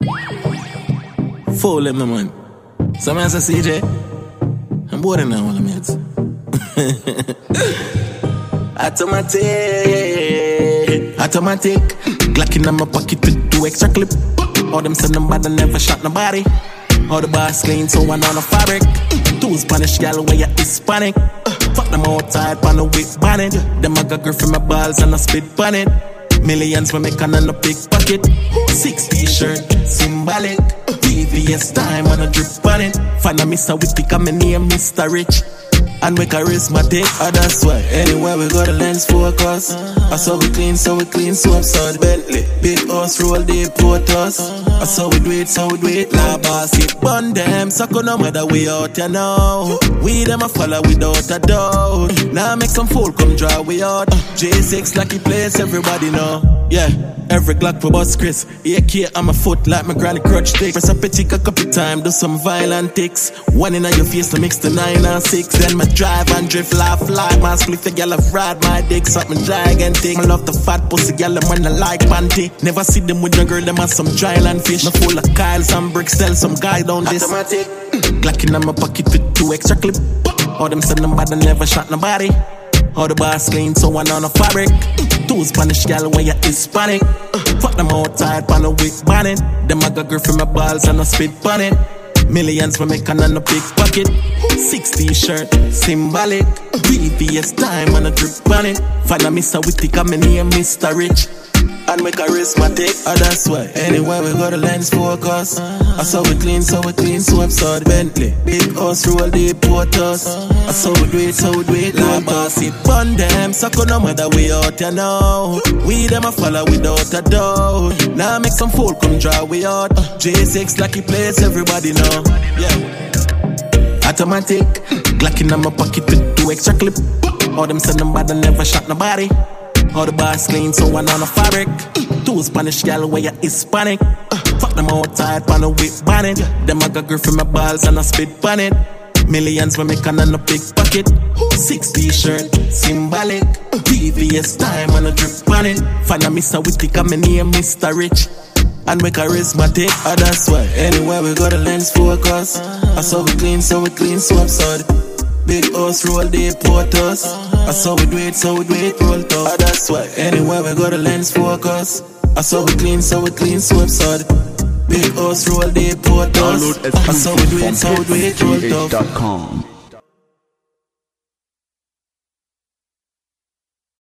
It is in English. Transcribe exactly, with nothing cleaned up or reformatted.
Fool him, man. Some man say C J, I'm bored now, all the mates. Automatic, automatic. Glock in my pocket with two extra clip. All them say nobody never shot nobody. All the bars clean, so I know no fabric. Two Spanish gal where you Hispanic. Fuck them outside, pan the whip bonnet. Them I got girl from my balls and I spit on it. Millions for me can on a big pocket. Six t-shirt, symbolic. T V S time on a drip on it. Find a mister with pick and me name Mister Rich. And we charismatic, oh that's why. Anywhere we go the lens focus. I saw we clean, so we clean, so upside Bentley. Big house, roll deep, us. I saw we do it, so we do it. La boss, it bun them. Suck on no matter we out, you know. We them a follow without a doubt. Now make some fool come draw we out. J six lucky place, everybody know. Yeah, every Glock for boss Chris. A K on my foot like my granny crutch stick. Press up a tick a couple time, do some violent ticks. One in your face to mix the nine and six. Then my drive and drift, laugh like my split the gal have ride my dick, suck my gigantic. I love the fat pussy gal them when I like panty. Never see them with your girl, them on some dry land fish. Me full of Kyles and bricks, tell some guy down this. Automatic, Glock in my pocket with two extra clip. All them said nobody never shot nobody. All the bars clean, so I know no fabric. Two Spanish gal where you Hispanic. Fuck them outside, pan a whip bonnet. Them I got girl from my balls and I spit on it. Millions for me can on a big pocket. Six t-shirt, symbolic. T V S time on a drip on it. Find a Mister Witty, come me name Mister Rich. And we charismatic, oh that's why. Anywhere we go the lens focus. I saw we clean, so we clean, so upside Bentley. Big house, roll deep, us. I saw we do it, so we do it. La boss, it bun them. Suck on no matter we out, you know. We them a follow without a doubt. Now make some fool come draw we out. J six lucky place, everybody know. Yeah. Automatic, Glock in my pocket with two extra clip. All them said nobody never shot nobody. All the bars clean, so I know no fabric. Two Spanish gal where you Hispanic. Fuck them outside, pan a whip bonnet. Them I got girl from my balls and I spit on it. Millions for me can on a big pocket. Six t-shirt, symbolic. T V S time on a drip on it. Find a Mister Witty, come me name Mister Rich. And we charismatic, oh that's why. Anywhere we go the lens focus. I saw we clean, so we clean, so upside. Big house, roll deep, us. I saw we do it, so we do it, roll top. Oh, that's why. Anywhere we go the lens focus. I saw we clean, so we clean, so upside. Big house, roll deep, us. I saw we do it, so we do it, roll top.